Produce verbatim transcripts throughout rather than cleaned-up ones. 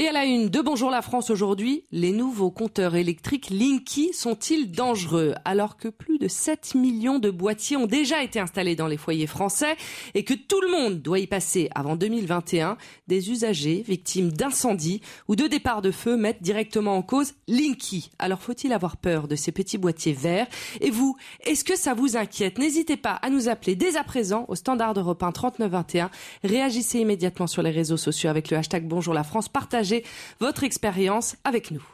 Et à la une de Bonjour la France aujourd'hui, les nouveaux compteurs électriques Linky sont-ils dangereux? Alors que plus de sept millions de boîtiers ont déjà été installés dans les foyers français et que tout le monde doit y passer avant deux mille vingt et un, des usagers victimes d'incendies ou de départs de feu mettent directement en cause Linky. Alors faut-il avoir peur de ces petits boîtiers verts? Et vous, est-ce que ça vous inquiète? N'hésitez pas à nous appeler dès à présent au standard d'Europe un trente-neuf vingt et un. Réagissez immédiatement sur les réseaux sociaux avec le hashtag Bonjour la France. Partagez votre expérience avec nous.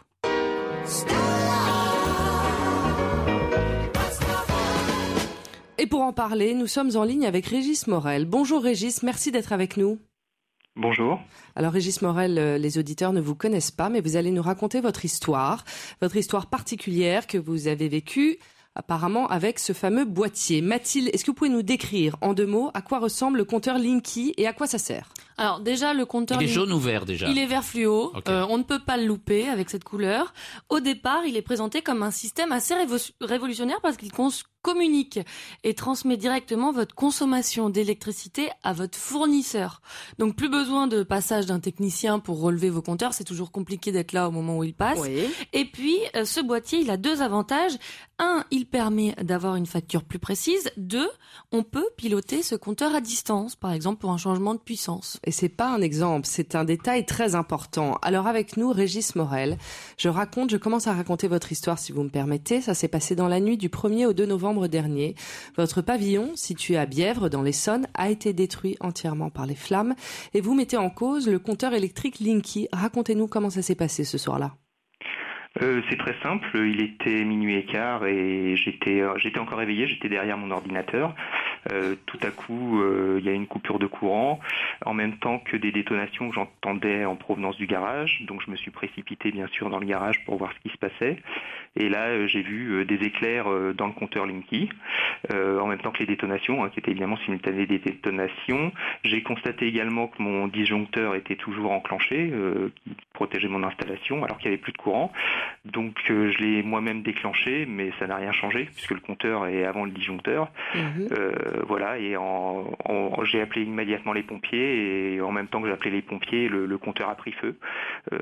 Et pour en parler, nous sommes en ligne avec Régis Morel. Bonjour Régis, merci d'être avec nous. Bonjour. Alors Régis Morel, les auditeurs ne vous connaissent pas, mais vous allez nous raconter votre histoire, votre histoire particulière que vous avez vécue apparemment avec ce fameux boîtier. Mathilde, est-ce que vous pouvez nous décrire en deux mots à quoi ressemble le compteur Linky et à quoi ça sert? Alors déjà, le compteur... Il est Linky, jaune ou vert déjà? Il est vert fluo, okay. euh, on ne peut pas le louper avec cette couleur. Au départ, il est présenté comme un système assez révo- révolutionnaire parce qu'il cons- communique et transmet directement votre consommation d'électricité à votre fournisseur. Donc plus besoin de passage d'un technicien pour relever vos compteurs, c'est toujours compliqué d'être là au moment où il passe. Oui. Et puis, euh, ce boîtier, il a deux avantages. Un, il permet d'avoir une facture plus précise. Deux, on peut piloter ce compteur à distance, par exemple pour un changement de puissance. Et c'est pas un exemple, c'est un détail très important. Alors avec nous, Régis Morel, je raconte, je commence à raconter votre histoire si vous me permettez. Ça s'est passé dans la nuit du premier au deux novembre dernier. Votre pavillon, situé à Bièvre, dans l'Essonne, a été détruit entièrement par les flammes. Et vous mettez en cause le compteur électrique Linky. Racontez-nous comment ça s'est passé ce soir-là. Euh, c'est très simple, il était minuit et quart et j'étais, euh, j'étais encore réveillé, j'étais derrière mon ordinateur. Euh, tout à coup, euh, il y a une coupure de courant, en même temps que des détonations que j'entendais en provenance du garage. Donc je me suis précipité bien sûr dans le garage pour voir ce qui se passait. Et là, euh, j'ai vu euh, des éclairs euh, dans le compteur Linky, euh, en même temps que les détonations, hein, qui étaient évidemment simultanées des détonations. J'ai constaté également que mon disjoncteur était toujours enclenché, euh, qui protégeait mon installation, alors qu'il n'y avait plus de courant. Donc euh, je l'ai moi-même déclenché, mais ça n'a rien changé, puisque le compteur est avant le disjoncteur. Mmh. Euh, voilà, et en, en, j'ai appelé immédiatement les pompiers, et en même temps que j'ai appelé les pompiers, le, le compteur a pris feu. Euh,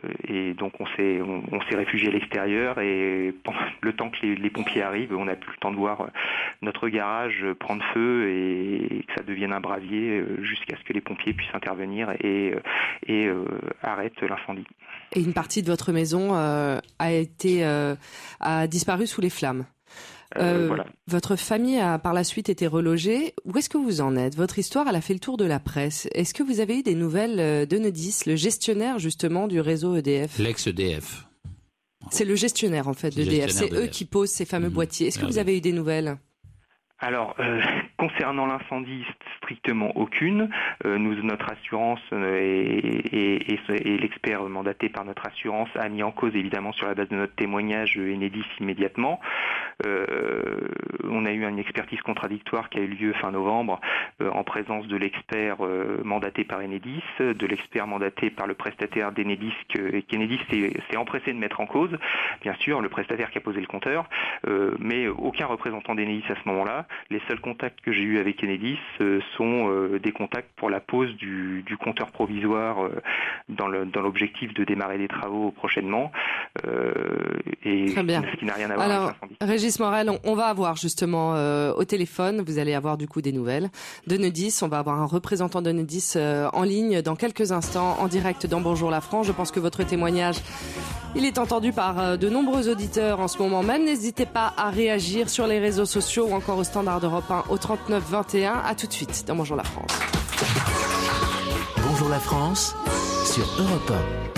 et donc on s'est, on, on s'est réfugié à l'extérieur, et pendant le temps que les, les pompiers arrivent, on a plus le temps de voir notre garage prendre feu et que ça devienne un brasier jusqu'à ce que les pompiers puissent intervenir et, et euh, arrêtent l'incendie. Et une partie de votre maison euh, a été euh, a disparu sous les flammes. Euh, euh, voilà. Votre famille a par la suite été relogée. Où est-ce que vous en êtes? Votre histoire, elle a fait le tour de la presse. Est-ce que vous avez eu des nouvelles d'Enedis, le gestionnaire justement du réseau E D F? L'ex-E D F. C'est le gestionnaire en fait d'E D F. C'est eux qui posent ces fameux mmh. boîtiers. Est-ce que vous avez eu des nouvelles? Alors, euh, concernant l'incendie, strictement aucune. Euh, nous, notre assurance euh, et, et, et, et l'expert mandaté par notre assurance a mis en cause, évidemment, sur la base de notre témoignage, Enedis immédiatement. Euh, on a eu une expertise contradictoire qui a eu lieu fin novembre euh, en présence de l'expert euh, mandaté par Enedis, de l'expert mandaté par le prestataire d'Enedis que qu'Enedis s'est, s'est empressé de mettre en cause. Bien sûr, le prestataire qui a posé le compteur, euh, mais aucun représentant d'Enedis à ce moment-là. Les seuls contacts que j'ai eus avec Enedis euh, sont euh, des contacts pour la pose du, du compteur provisoire euh, dans, le, dans l'objectif de démarrer des travaux prochainement. Euh, et Très bien. Ce qui n'a rien à voir Alors, avec l'incendie. Régis Morel, on, on va avoir justement euh, au téléphone, vous allez avoir du coup des nouvelles d'Enedis. On va avoir un représentant d'Enedis euh, en ligne dans quelques instants, en direct dans Bonjour la France. Je pense que votre témoignage, il est entendu par euh, de nombreux auditeurs en ce moment même. N'hésitez pas à réagir sur les réseaux sociaux ou encore au standard d'Europe un au trente-neuf vingt et un. À tout de suite dans Bonjour la France. Bonjour la France sur Europe un.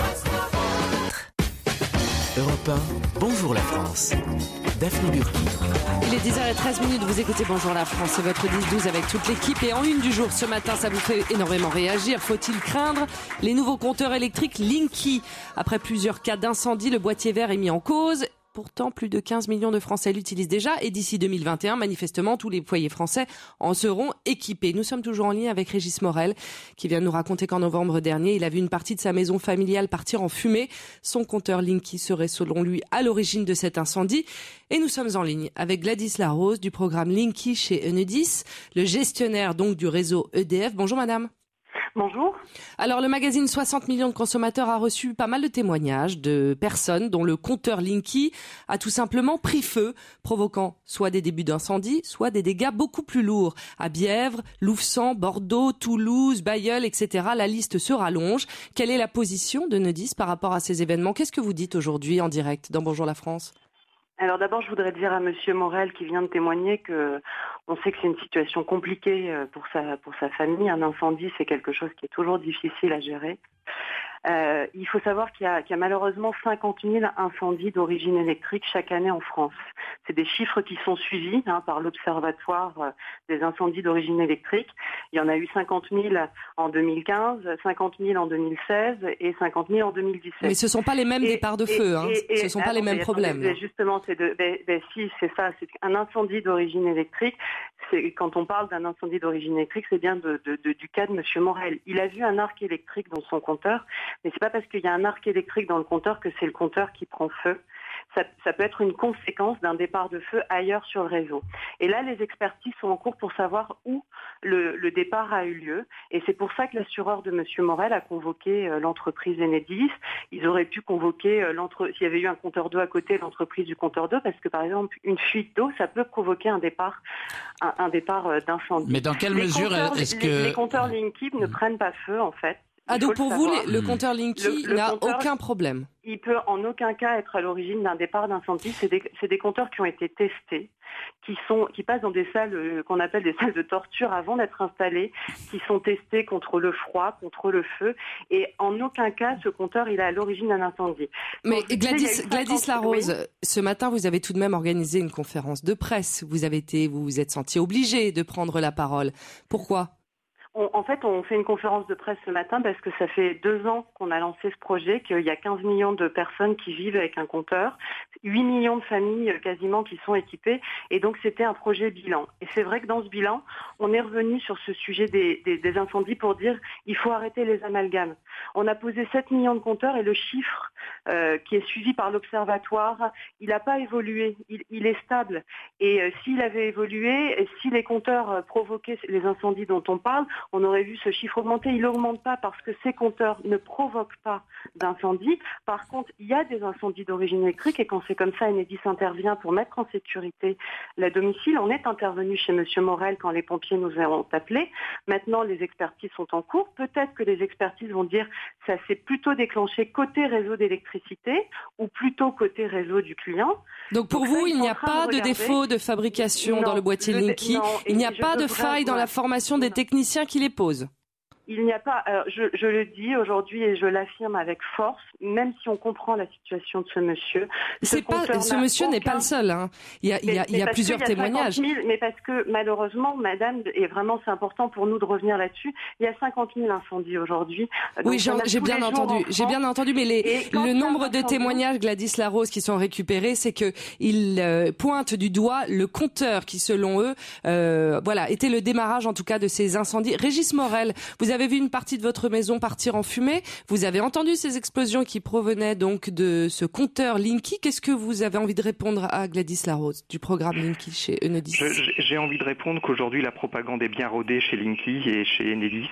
Europe un, Bonjour la France. Daphné Burki. Il est dix heures treize, vous écoutez Bonjour la France, c'est votre dix douze avec toute l'équipe. Et en une du jour ce matin, ça vous fait énormément réagir. Faut-il craindre les nouveaux compteurs électriques Linky? Après plusieurs cas d'incendie, le boîtier vert est mis en cause. Pourtant, plus de quinze millions de Français l'utilisent déjà et d'ici deux mille vingt et un, manifestement, tous les foyers français en seront équipés. Nous sommes toujours en lien avec Régis Morel qui vient nous raconter qu'en novembre dernier, il a vu une partie de sa maison familiale partir en fumée. Son compteur Linky serait selon lui à l'origine de cet incendie. Et nous sommes en ligne avec Gladys Larose du programme Linky chez Enedis, le gestionnaire donc du réseau E D F. Bonjour madame. Bonjour. Alors, le magazine soixante millions de consommateurs a reçu pas mal de témoignages de personnes dont le compteur Linky a tout simplement pris feu, provoquant soit des débuts d'incendie, soit des dégâts beaucoup plus lourds. À Bièvre, Louvsan, Bordeaux, Toulouse, Bailleul, et cetera. La liste se rallonge. Quelle est la position de Enedis par rapport à ces événements? Qu'est-ce que vous dites aujourd'hui en direct dans Bonjour la France? Alors d'abord, je voudrais dire à Monsieur Morel qui vient de témoigner que on sait que c'est une situation compliquée pour sa pour sa famille. Un incendie, c'est quelque chose qui est toujours difficile à gérer. Euh, il faut savoir qu'il y a, qu'il y a malheureusement cinquante mille incendies d'origine électrique chaque année en France. C'est des chiffres qui sont suivis hein, par l'Observatoire des incendies d'origine électrique. Il y en a eu cinquante mille en deux mille quinze, cinquante mille en deux mille seize et cinquante mille en deux mille dix-sept. Mais ce ne sont pas les mêmes et, départs de feu, et, hein. et, ce ne sont pas les mêmes problèmes. Mais justement, c'est de, ben, ben, si, c'est ça. C'est un incendie d'origine électrique. C'est, quand on parle d'un incendie d'origine électrique, c'est bien de, de, de, du cas de Monsieur Morel. Il a vu un arc électrique dans son compteur, mais c'est pas parce qu'il y a un arc électrique dans le compteur que c'est le compteur qui prend feu. Ça, ça peut être une conséquence d'un départ de feu ailleurs sur le réseau. Et là, les expertises sont en cours pour savoir où le, le départ a eu lieu. Et c'est pour ça que l'assureur de Monsieur Morel a convoqué euh, l'entreprise Enedis. Ils auraient pu convoquer, euh, l'entre... s'il y avait eu un compteur d'eau à côté, l'entreprise du compteur d'eau, parce que par exemple, une fuite d'eau, ça peut provoquer un départ, un, un départ euh, d'incendie. Mais dans quelle les mesure est-ce que... Les, les compteurs Linky ne prennent pas feu, en fait. Ah, donc pour vous, les, le Mmh. compteur Linky Le- le n'a compteur- aucun problème? Il peut en aucun cas être à l'origine d'un départ d'incendie. C'est des, c'est des compteurs qui ont été testés, qui sont, qui passent dans des salles euh, qu'on appelle des salles de torture avant d'être installés, qui sont testés contre le froid, contre le feu, et en aucun cas ce compteur il est à l'origine d'un incendie. Mais Donc, je Gladys, disais, il y a eu Gladys cinquante Larose, oui. ce matin, vous avez tout de même organisé une conférence de presse. Vous avez été, vous vous êtes senti obligé de prendre la parole. Pourquoi? On, en fait, on fait une conférence de presse ce matin parce que ça fait deux ans qu'on a lancé ce projet, qu'il y a quinze millions de personnes qui vivent avec un compteur, huit millions de familles quasiment qui sont équipées, et donc c'était un projet bilan. Et c'est vrai que dans ce bilan, on est revenu sur ce sujet des, des, des incendies pour dire il faut arrêter les amalgames. On a posé sept millions de compteurs et le chiffre euh, qui est suivi par l'Observatoire, il n'a pas évolué, il, il est stable. Et euh, s'il avait évolué, et si les compteurs euh, provoquaient les incendies dont on parle, on aurait vu ce chiffre augmenter. Il n'augmente pas parce que ces compteurs ne provoquent pas d'incendie. Par contre, il y a des incendies d'origine électrique et quand c'est comme ça, Enedis intervient pour mettre en sécurité le domicile. On est intervenu chez Monsieur Morel quand les pompiers nous ont appelés. Maintenant, les expertises sont en cours. Peut-être que les expertises vont dire ça s'est plutôt déclenché côté réseau d'électricité ou plutôt côté réseau du client. Donc pour Donc vous, ça, il ils n'y sont a en train pas de de regarder. défaut de fabrication Non, dans le boîtier je- Linky. non, Il n'y a et pas je de devrais- faille dans la voilà. formation des Non. techniciens qui les posent. Il n'y a pas, alors je, je le dis aujourd'hui et je l'affirme avec force, même si on comprend la situation de ce monsieur. Ce C'est pas, compteur ce n'a monsieur n'est aucun- pas le seul, hein. Il y a, il y a, Mais- il y a mais parce plusieurs qu'il y a témoignages. cinquante mille, mais parce que malheureusement, madame, et vraiment c'est important pour nous de revenir là-dessus, il y a cinquante mille incendies aujourd'hui. Oui, Donc, j'en- il y en a j'ai tous bien les jours entendu. en J'ai France. bien entendu, mais les, Et quand il y le a nombre un de incendie- témoignages, Gladys Larose, qui sont récupérés, c'est que ils euh, pointent du doigt le compteur qui, selon eux, euh, voilà, était le démarrage en tout cas de ces incendies. Régis Morel, vous avez vu une partie de votre maison partir en fumée. Vous avez entendu ces explosions qui provenaient donc de ce compteur Linky. Qu'est-ce que vous avez envie de répondre à Gladys Larose du programme Linky chez Enedis? Je- je- J'ai envie de répondre qu'aujourd'hui la propagande est bien rodée chez Linky et chez Enedis.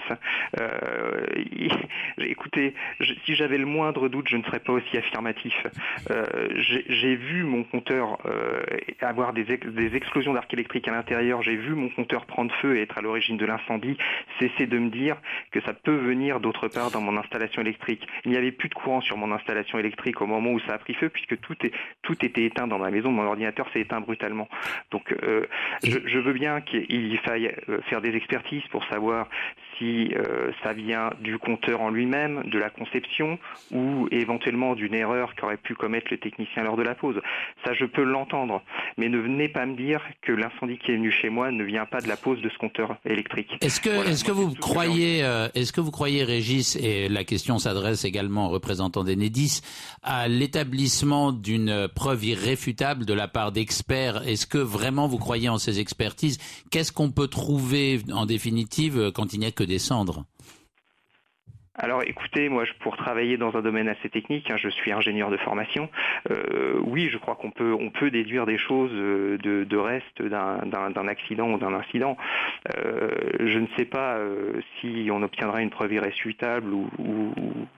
Euh, il- écoutez, je- si j'avais le moindre doute, je ne serais pas aussi affirmatif. Euh, J'ai j'ai vu mon compteur euh, avoir des, ex- des explosions d'arc électrique à l'intérieur. J'ai vu mon compteur prendre feu et être à l'origine de l'incendie. Cessez de me dire que ça peut venir d'autre part dans mon installation électrique. Il n'y avait plus de courant sur mon installation électrique au moment où ça a pris feu, puisque tout est tout était éteint dans ma maison. Mon ordinateur s'est éteint brutalement. Donc, euh, je, je veux bien qu'il faille euh, faire des expertises pour savoir si euh, ça vient du compteur en lui-même, de la conception, ou éventuellement d'une erreur qu'aurait pu commettre le technicien lors de la pause. Ça, je peux l'entendre. Mais ne venez pas me dire que l'incendie qui est venu chez moi ne vient pas de la pause de ce compteur électrique. Est-ce que, Voilà, est-ce que moi, vous c'est tout ce que j'ai croyez, euh, est-ce que vous croyez, Régis, et la question s'adresse également aux représentants d'Enedis, à l'établissement d'une preuve irréfutable de la part d'experts? Est-ce que vraiment vous croyez en ces expertises? Qu'est-ce qu'on peut trouver en définitive quand il n'y a que des cendres? Alors écoutez, moi je, pour travailler dans un domaine assez technique, hein, je suis ingénieur de formation, euh, oui je crois qu'on peut on peut déduire des choses de, de reste d'un, d'un, d'un accident ou d'un incident. Euh, je ne sais pas euh, si on obtiendra une preuve irréfutable ou, ou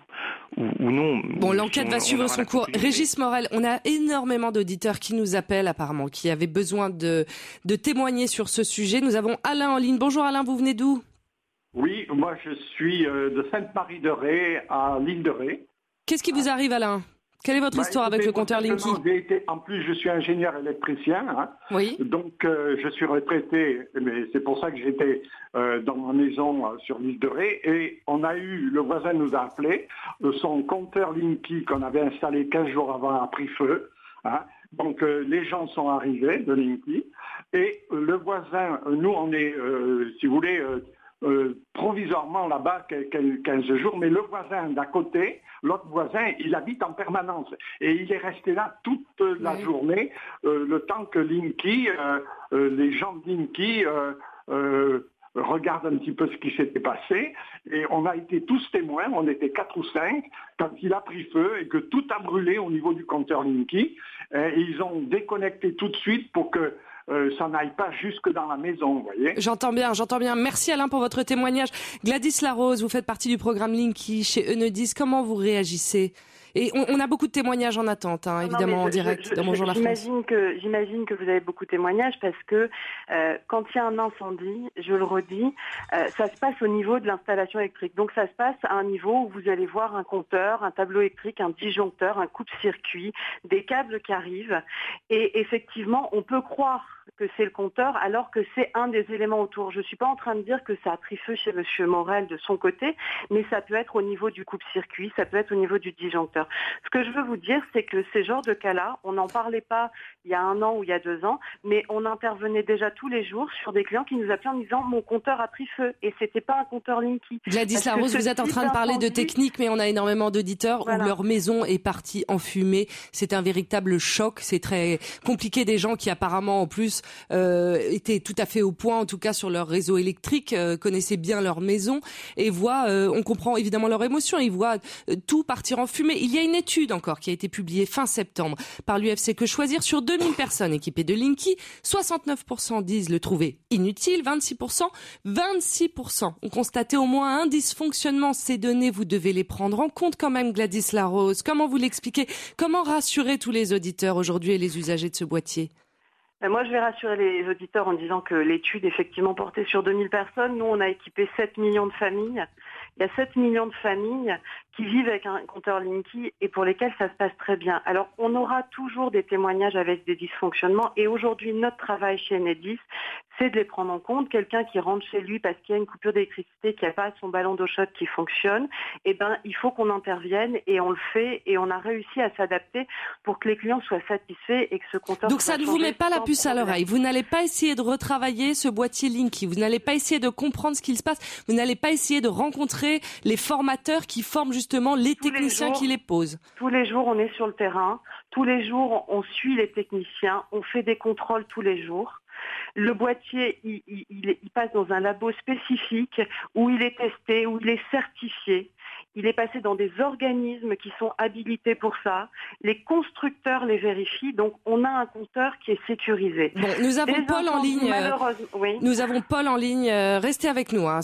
Ou, ou non. Bon, l'enquête va suivre son cours. Régis Morel, on a énormément d'auditeurs qui nous appellent apparemment, qui avaient besoin de, de témoigner sur ce sujet. Nous avons Alain en ligne. Bonjour Alain, vous venez d'où ? Oui, moi je suis de Sainte-Marie-de-Ré à l'île de Ré. Qu'est-ce qui vous arrive Alain ? Quelle est votre bah, histoire écoutez, avec le compteur Linky ? été, En plus, je suis ingénieur électricien. Hein, oui. Donc, euh, je suis retraité, mais c'est pour ça que j'étais euh, dans ma maison euh, sur l'île de Ré. Et on a eu, le voisin nous a appelé, euh, son compteur Linky qu'on avait installé quinze jours avant a pris feu. Hein. Donc, euh, les gens sont arrivés de Linky. Et euh, le voisin, euh, nous, on est, euh, si vous voulez... Euh, Euh, provisoirement là-bas quinze jours, mais le voisin d'à côté, l'autre voisin, il habite en permanence et il est resté là toute la oui. journée, euh, le temps que Linky, euh, euh, les gens de Linky euh, euh, regardent un petit peu ce qui s'était passé et on a été tous témoins, on était quatre ou cinq quand il a pris feu et que tout a brûlé au niveau du compteur Linky et ils ont déconnecté tout de suite pour que Euh, ça n'aille pas jusque dans la maison, vous voyez. J'entends bien, j'entends bien. Merci Alain pour votre témoignage. Gladys Larose, vous faites partie du programme Linky chez Enedis. Comment vous réagissez ? Et on, on a beaucoup de témoignages en attente, hein, évidemment, non, je, en direct, je, je, dans Bonjour la France. J'imagine que, j'imagine que vous avez beaucoup de témoignages parce que euh, quand il y a un incendie, je le redis, euh, ça se passe au niveau de l'installation électrique. Donc ça se passe à un niveau où vous allez voir un compteur, un tableau électrique, un disjoncteur, un coupe-circuit, des câbles qui arrivent. Et effectivement, on peut croire que c'est le compteur alors que c'est un des éléments autour. Je ne suis pas en train de dire que ça a pris feu chez M. Morel de son côté, mais ça peut être au niveau du coupe-circuit, ça peut être au niveau du disjoncteur. Ce que je veux vous dire, c'est que ces genres de cas-là, on n'en parlait pas il y a un an ou il y a deux ans, mais on intervenait déjà tous les jours sur des clients qui nous appelaient en disant « mon compteur a pris feu » et c'était pas un compteur Linky. Gladys Larose, vous êtes en train de parler de technique, mais on a énormément d'auditeurs voilà. où leur maison est partie en fumée. C'est un véritable choc, c'est très compliqué. Des gens qui apparemment en plus euh, étaient tout à fait au point, en tout cas sur leur réseau électrique, euh, connaissaient bien leur maison et voient, euh, on comprend évidemment leur émotion, ils voient euh, tout partir en fumée. Il y a une étude encore qui a été publiée fin septembre par l'U F C Que Choisir sur deux mille personnes équipées de Linky. soixante-neuf pour cent disent le trouver inutile, vingt-six pour cent, vingt-six pour cent ont constaté au moins un dysfonctionnement. Ces données, vous devez les prendre en compte quand même, Gladys Larose. Comment vous l'expliquez ? Comment rassurer tous les auditeurs aujourd'hui et les usagers de ce boîtier ? Moi, je vais rassurer les auditeurs en disant que l'étude, effectivement, portait sur deux mille personnes. Nous, on a équipé sept millions de familles. Il y a sept millions de familles qui vivent avec un compteur Linky et pour lesquelles ça se passe très bien. Alors, on aura toujours des témoignages avec des dysfonctionnements et aujourd'hui, notre travail chez Enedis, c'est de les prendre en compte. Quelqu'un qui rentre chez lui parce qu'il y a une coupure d'électricité, qui n'a pas son ballon d'eau chaude qui fonctionne, eh ben, il faut qu'on intervienne et on le fait et on a réussi à s'adapter pour que les clients soient satisfaits et que ce compteur Donc ça ne vous met pas la puce à l'oreille. Vous n'allez pas essayer de retravailler ce boîtier Linky. Vous n'allez pas essayer de comprendre ce qu'il se passe. Vous n'allez pas essayer de rencontrer les formateurs qui forment justement les tous techniciens les jours, qui les posent. Tous les jours, on est sur le terrain. Tous les jours, on suit les techniciens. On fait des contrôles tous les jours. Le boîtier, il, il, il passe dans un labo spécifique où il est testé, où il est certifié. Il est passé dans des organismes qui sont habilités pour ça. Les constructeurs les vérifient. Donc, on a un compteur qui est sécurisé. Bon, nous avons des Paul en ligne. Oui. Nous avons Paul en ligne. Restez avec nous. Hein.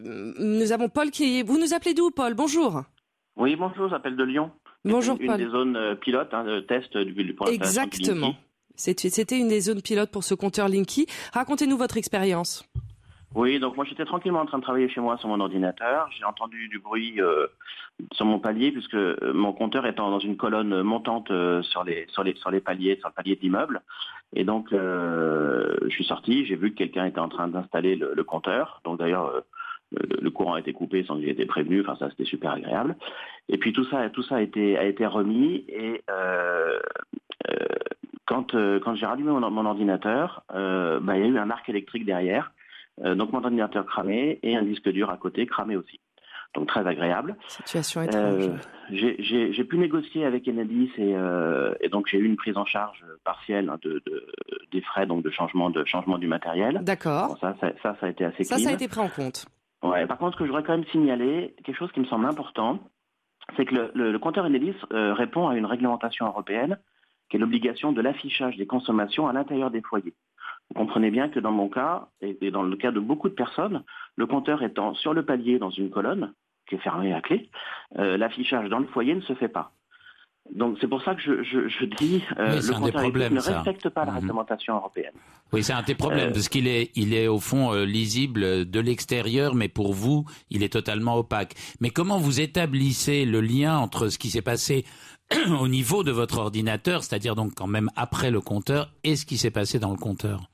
Nous avons Paul qui... Vous nous appelez d'où, Paul ? Bonjour. Oui, bonjour. J'appelle de Lyon. Bonjour, une, Paul. Une des zones pilotes hein, de test du pour Exactement. C'était une des zones pilotes pour ce compteur Linky. Racontez-nous votre expérience. Oui, donc moi j'étais tranquillement en train de travailler chez moi sur mon ordinateur. J'ai entendu du bruit euh, sur mon palier puisque mon compteur étant dans une colonne montante euh, sur les sur les sur les paliers, sur le palier de l'immeuble. Et donc euh, je suis sorti, j'ai vu que quelqu'un était en train d'installer le, le compteur. Donc d'ailleurs euh, le, le courant a été coupé sans que j'ai été prévenu. Enfin ça c'était super agréable. Et puis tout ça tout ça a été a été remis et euh, euh, quand euh, quand j'ai rallumé mon, mon ordinateur, euh, bah, il y a eu un arc électrique derrière. Euh, donc mon ordinateur cramé et un disque dur à côté cramé aussi. Donc très agréable. Situation étrange. Euh, j'ai, j'ai, j'ai pu négocier avec Enedis et, euh, et donc j'ai eu une prise en charge partielle hein, de, de, des frais donc de changement de changement du matériel. D'accord. Bon, ça, ça, ça, ça a été assez Ça, clean. ça a été pris en compte. Ouais, par contre, ce que je voudrais quand même signaler, quelque chose qui me semble important, c'est que le, le, le compteur Enedis euh, répond à une réglementation européenne qui est l'obligation de l'affichage des consommations à l'intérieur des foyers. Vous comprenez bien que dans mon cas, et, et dans le cas de beaucoup de personnes, le compteur étant sur le palier dans une colonne, qui est fermée à clé, euh, l'affichage dans le foyer ne se fait pas. Donc c'est pour ça que je, je, je dis euh, oui, le compteur problèmes, ne ça. respecte pas la mmh. réglementation européenne. Oui, c'est un des problèmes, euh, parce qu'il est, il est au fond euh, lisible de l'extérieur, mais pour vous, il est totalement opaque. Mais comment vous établissez le lien entre ce qui s'est passé au niveau de votre ordinateur, c'est-à-dire donc quand même après le compteur, et ce qui s'est passé dans le compteur?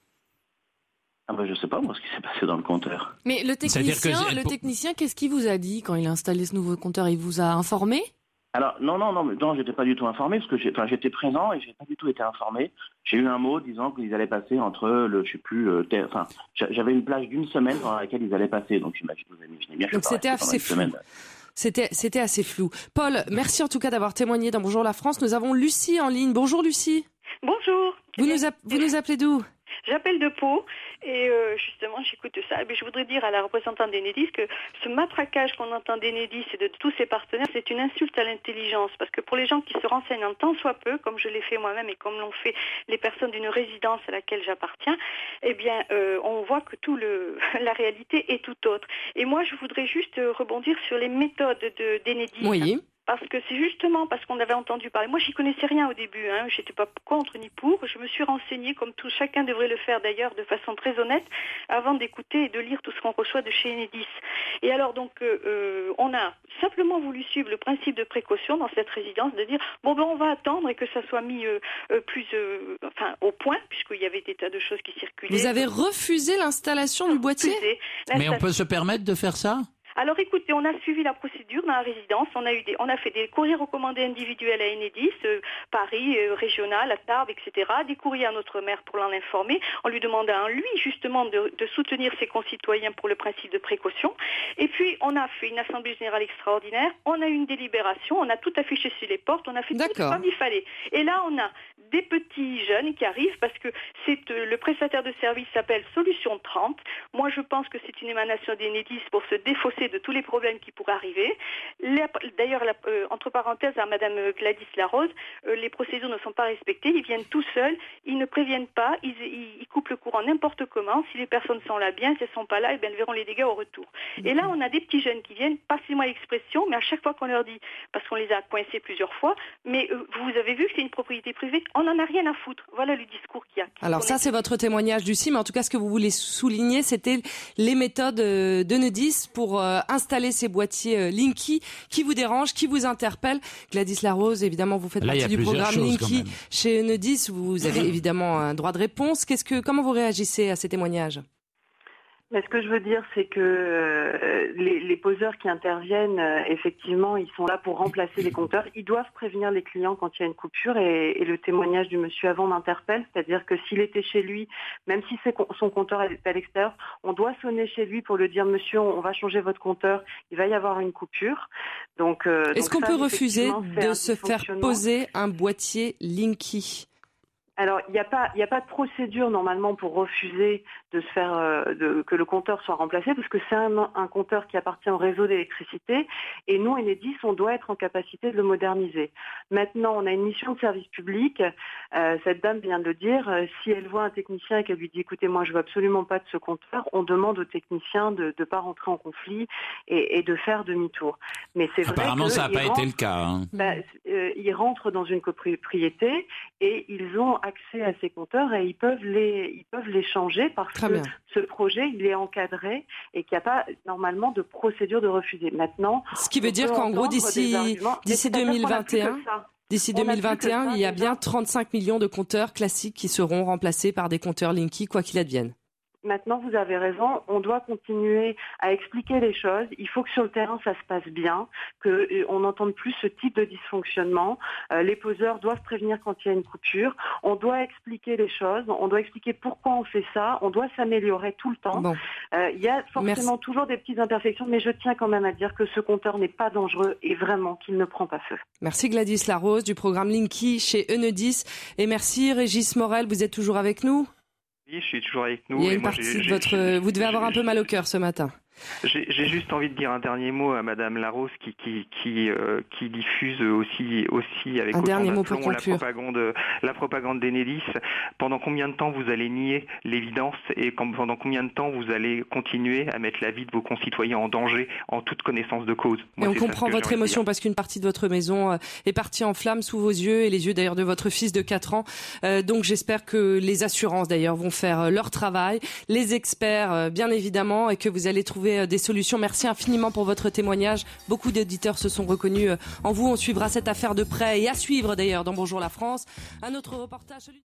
Ah ben je sais pas moi ce qui s'est passé dans le compteur. Mais le technicien, que... le technicien, qu'est-ce qu'il vous a dit quand il a installé ce nouveau compteur? Il vous a informé? Alors non non non non, j'étais pas du tout informé parce que j'ai, enfin j'étais présent et j'ai pas du tout été informé. J'ai eu un mot disant qu'ils allaient passer entre le, je sais plus, euh, ter... enfin j'avais une plage d'une semaine dans laquelle ils allaient passer, donc j'imagine que vous avez bien. Donc c'était assez flou. C'était c'était assez flou. Paul, merci en tout cas d'avoir témoigné dans Bonjour la France. Nous avons Lucie en ligne. Bonjour Lucie. Bonjour. Vous nous a... vous nous appelez d'où? J'appelle de Pau et euh, justement j'écoute ça. Mais je voudrais dire à la représentante d'Enedis que ce matraquage qu'on entend d'Enedis et de tous ses partenaires, c'est une insulte à l'intelligence. Parce que pour les gens qui se renseignent en tant soit peu, comme je l'ai fait moi-même et comme l'ont fait les personnes d'une résidence à laquelle j'appartiens, eh bien euh, on voit que tout le la réalité est tout autre. Et moi je voudrais juste rebondir sur les méthodes de, d'Enedis. Oui. Parce que c'est justement parce qu'on avait entendu parler. Moi, j'y connaissais rien au début. Hein. J'étais pas contre ni pour. Je me suis renseignée, comme tout chacun devrait le faire d'ailleurs, de façon très honnête, avant d'écouter et de lire tout ce qu'on reçoit de chez Enedis. Et alors, donc, euh, on a simplement voulu suivre le principe de précaution dans cette résidence, de dire bon ben on va attendre et que ça soit mis euh, euh, plus, euh, enfin, au point, puisqu'il y avait des tas de choses qui circulaient. Vous avez refusé l'installation du boîtier? Mais on peut se permettre de faire ça? Alors écoutez, on a suivi la procédure dans la résidence, on a eu des, on a fait des courriers recommandés individuels à Enedis, euh, Paris, euh, régional, à Tarbes, et cetera, des courriers à notre maire pour l'en informer, en lui demandant lui justement de, de soutenir ses concitoyens pour le principe de précaution. Et puis on a fait une assemblée générale extraordinaire, on a eu une délibération, on a tout affiché sur les portes, on a fait tout comme il fallait. Et là on a des petits jeunes qui arrivent parce que c'est euh, le prestataire de service s'appelle Solution trente. Moi je pense que c'est une émanation d'Enedis pour se défausser de tous les problèmes qui pourraient arriver. Les, d'ailleurs, la, euh, entre parenthèses, à Madame Gladys Larose, euh, les procédures ne sont pas respectées. Ils viennent tout seuls, ils ne préviennent pas, ils, ils, ils coupent le courant n'importe comment. Si les personnes sont là bien, si elles ne sont pas là, eh bien, elles verront les dégâts au retour. Mmh. Et là, on a des petits jeunes qui viennent, passez-moi l'expression, mais à chaque fois qu'on leur dit, parce qu'on les a coincés plusieurs fois, mais euh, vous avez vu que c'est une propriété privée, on n'en a rien à foutre. Voilà le discours qu'il y a. Alors ça, c'est votre témoignage, Lucie, mais en tout cas, ce que vous voulez souligner, c'était les méthodes d'Enedis pour euh, installer ces boîtiers Linky qui vous dérangent, qui vous interpellent. Gladys Larose, évidemment, vous faites Là, partie du programme Linky chez Enedis. Vous avez évidemment un droit de réponse. Qu'est-ce que, comment vous réagissez à ces témoignages ? Mais ce que je veux dire, c'est que euh, les, les poseurs qui interviennent, euh, effectivement, ils sont là pour remplacer les compteurs. Ils doivent prévenir les clients quand il y a une coupure et, et le témoignage du monsieur avant m'interpelle. C'est-à-dire que s'il était chez lui, même si c'est, son compteur est à l'extérieur, on doit sonner chez lui pour lui dire « Monsieur, on va changer votre compteur, il va y avoir une coupure ». Donc, euh, Est-ce donc qu'on ça, peut refuser de se faire dysfonctionnement. poser un boîtier Linky ? Alors, il n'y a pas, il n'y a pas de procédure normalement pour refuser de se faire, euh, de, que le compteur soit remplacé, parce que c'est un, un compteur qui appartient au réseau d'électricité, et nous, Enedis, on doit être en capacité de le moderniser. Maintenant, on a une mission de service public. Euh, cette dame vient de le dire. Euh, si elle voit un technicien et qu'elle lui dit, écoutez, moi, je veux absolument pas de ce compteur, on demande au technicien de ne pas rentrer en conflit et, et de faire demi-tour. Mais c'est vrai apparemment, que ça n'a pas rentre, été le cas. Hein. Bah, euh, ils rentrent dans une copropriété et ils ont accès à ces compteurs et ils peuvent les, ils peuvent les changer parce Très que bien. ce projet, il est encadré et qu'il n'y a pas normalement de procédure de refuser. Maintenant, ce qui veut dire qu'en gros, d'ici, d'ici deux mille vingt et un, d'ici deux mille vingt et un, il y a bien trente-cinq millions de compteurs classiques qui seront remplacés par des compteurs Linky, quoi qu'il advienne. Maintenant, vous avez raison, on doit continuer à expliquer les choses. Il faut que sur le terrain, ça se passe bien, qu'on euh, n'entende plus ce type de dysfonctionnement. Euh, les poseurs doivent prévenir quand il y a une coupure. On doit expliquer les choses, on doit expliquer pourquoi on fait ça, on doit s'améliorer tout le temps. Bon. Euh, il y a forcément Merci. toujours des petites imperfections, mais je tiens quand même à dire que ce compteur n'est pas dangereux et vraiment qu'il ne prend pas feu. Merci Gladys Larose du programme Linky chez Enedis. Et merci Régis Morel, vous êtes toujours avec nous ? Oui, je suis toujours avec nous. Il y a et une moi, partie j'ai, de j'ai, votre... j'ai, vous devez j'ai, avoir un peu mal au cœur ce matin. J'ai, j'ai juste envie de dire un dernier mot à Madame Larose qui qui qui, euh, qui diffuse aussi aussi avec un autant dernier mot pour d'aplomb la conclure. propagande la propagande d'Enedis. Pendant combien de temps vous allez nier l'évidence et quand, pendant combien de temps vous allez continuer à mettre la vie de vos concitoyens en danger en toute connaissance de cause? Moi, et on c'est ça comprend ce que votre j'ai envie de émotion dire. parce qu'une partie de votre maison euh, est partie en flammes sous vos yeux et les yeux d'ailleurs de votre fils de quatre ans. Euh, donc j'espère que les assurances d'ailleurs vont faire euh, leur travail, les experts euh, bien évidemment, et que vous allez trouver euh, des solutions. Merci infiniment pour votre témoignage. Beaucoup d'auditeurs se sont reconnus euh, en vous. On suivra cette affaire de près et à suivre d'ailleurs dans Bonjour la France. Un autre reportage. Celui...